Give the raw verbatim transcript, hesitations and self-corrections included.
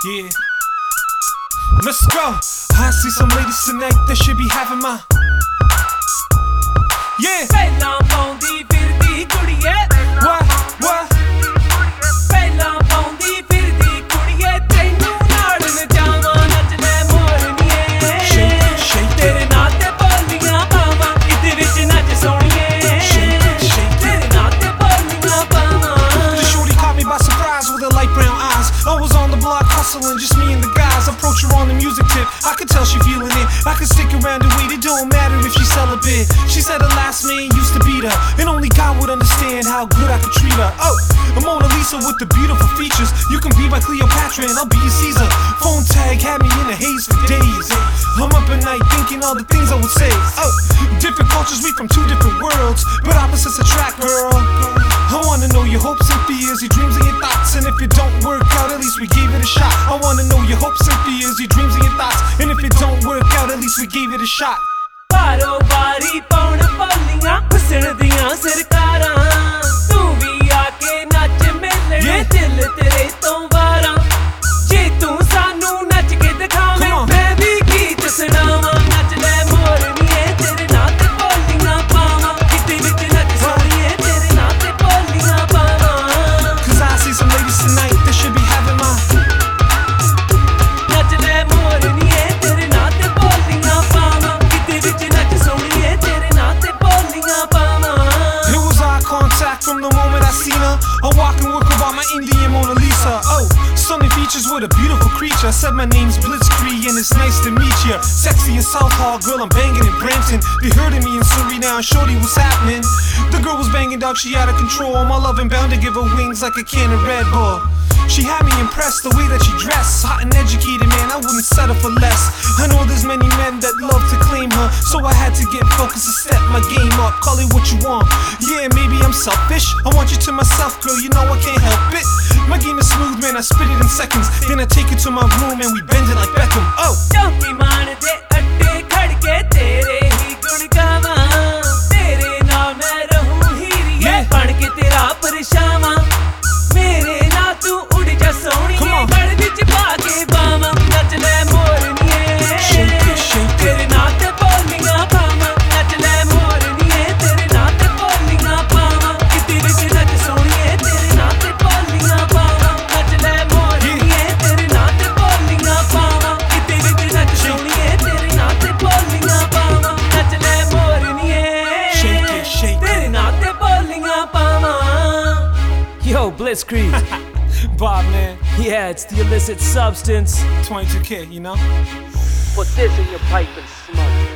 Yeah. Let's go. I see some ladies tonight that should be having my. Yeah. ਪਹਿਲਾਂ ਪਾਉਂਦੀ ਫਿਰਦੀ ਕੁੜੀਏ What? What? ਪਹਿਲਾਂ ਪਾਉਂਦੀ ਫਿਰਦੀ ਕੁੜੀਏ ਤੈਨੂੰ ਨਾਲ ਨਚਾਵਾਂ ਨੱਚ ਲੈ ਮੋਰਨੀਏ Shake, shake. ਤੇਰੇ ਨਾਂ ਤੇ ਬੋਲੀਆਂ ਪਾਵਾਂ ਇਹਦੇ ਵਿੱਚ ਨੱਚ ਸੋਹਣੀਏ Shake, shake. ਤੇਰੇ ਨਾਂ ਤੇ ਬੋਲੀਆਂ ਪਾਵਾਂ The shorty caught me by surprise with her light brown eyes. I was on the block hustling, just me and the guys. Approach her on the music tip, I could tell she feeling it. I could stick around and wait, it don't matter if she celibate. She said her last man used to beat her, and only God would understand how good I could treat her. Oh, a Mona Lisa with the beautiful features. You can be my Cleopatra and I'll be your Caesar. Phone tag had me in a haze for days. I'm up at night thinking all the things I would say. Oh, different cultures, we from two different worlds, but opposites attract, girl. I wanna know your hopes and fears, your dreams and your thoughts. And if it don't work out, at least we gave it a shot. I wanna know your hopes and fears, your dreams and your thoughts. And if it don't work out, at least we gave it a shot. ਬਾਰੋ ਬਾਰੀ ਪਾਉਣ ਬੋਲੀਆਂ ਹੁਸਨ ਦੀਆਂ ਸਰਕਾਰਾਂ ਤੂੰ ਵੀ ਆ ਕੇ ਨੱਚ ਮਿਲਣੇ ਦਿਲ ਤੇਰੇ ਤੋਂ ਵਾਰਾਂ ਜੇ ਤੂੰ ਸਾਨੂੰ ਨੱਚ ਕੇ ਦਿਖਾਵੇਂ ਮੈਂ ਵੀ ਗੀਤ ਸੁਣਾਵਾਂ ਨੱਚ ਲੈ ਮੋਰਨੀਏ ਤੇਰੇ ਨਾਂ ਤੇ ਬੋਲੀਆਂ ਪਾਵਾਂ ਕਿਤੇ ਵਿੱਚ ਨੱਚ ਸੋਹਣੀਏ ਤੇਰੇ ਨਾਂ ਤੇ ਬੋਲੀਆਂ ਪਾਵਾਂ Cause I see some ladies tonight that should be having my. ਨੱਚ ਲੈ ਮੋਰਨੀਏ ਤੇਰੇ ਨਾਂ ਤੇ ਬੋਲੀਆਂ ਪਾਵਾਂ ਕਿਤੇ ਵਿੱਚ ਨੱਚ ਸੋਹਣੀਏ ਤੇਰੇ ਨਾਂ ਤੇ ਬੋਲੀਆਂ ਪਾਵਾਂ It was eye contact from the moment I seen her. I walk and work about my Indian Mona Lisa. Oh, stunning features with a beautiful creature. I said my name's Blitzkrieg and it's nice to meet ya. Sexy in South Hall, girl, I'm banging in Brampton. They heard of me in Surrey now, shorty, what's happening? The girl was banging, dog, she out of control. My loving bound to give her wings like a can of Red Bull. She had me impressed, the way that she dressed. Hot and educated, man, I wouldn't settle for less. I know there's many men that love to claim her, so I had to get focused and step my game up. Call it what you want. Yeah, maybe I'm selfish. I want you to myself, girl, you know I can't help it. My game is smooth, man, I spit it in seconds. Then I take it to my room and we bend it like Beckham. Oh! ਚੌਂਕੀ ਮਾਨ ਦੇ ਅੱਡੇ ਖੜ ਕੇ ਤੇਰੇ ਹੀ ਗੁਣ ਗਾਵਾਂ ਤੇਰੇ ਨਾਲ ਮੈਂ ਰਹੂੰ ਹੀਰੀਏ ਬਣ ਕੇ ਤੇਰਾ ਪਰਛਾਵਾਂ ਮੇਰੇ ਨਾਲ ਤੂੰ ਉੱਡ ਜਾ ਸੋਹਣੀਏ ਗਲ ਵਿੱਚ ਪਾ ਕੇ ਬਾਵਾਂ ਨੱਚ ਲੈ ਮੋਰਨੀਏ ਤੇਰੇ ਨਾਲ ਤੇ ਬੋਲੀਆਂ ਪਾਵਾਂ ਨੱਚ ਲੈ ਮੋਰਨੀਏ ਤੇਰੇ ਨਾਲ ਤੇ ਬੋਲੀਆਂ ਪਾਵਾਂ ਕਿਤੇ ਵਿੱਚ ਨੱਚ ਸੋਹਣੀਏ ਤੇਰੇ ਨਾਲ ਤੇ ਬੋਲੀਆਂ ਪਾਵਾਂ ਨੱਚ ਲੈ ਮੋਰਨੀਏ ਤੇਰੇ ਨਾਲ ਤੇ ਬੋਲੀਆਂ ਪਾਵਾਂ ਕਿਤੇ ਵਿੱਚ ਨੱਚ ਸੋਹਣੀਏ ਤੇਰੇ ਨਾਲ ਤੇ ਬੋਲੀਆਂ ਪਾਵਾਂ ਨੱਚ ਲੈ ਮੋਰਨੀਏ ਤੇਰੇ ਨਾਲ ਤੇ ਬੋਲੀਆਂ ਪਾਵਾਂ Yo, Blitzkrieg. Bob, man. Yeah, it's the illicit substance. twenty-two K, you know? Put this in your pipe and smoke.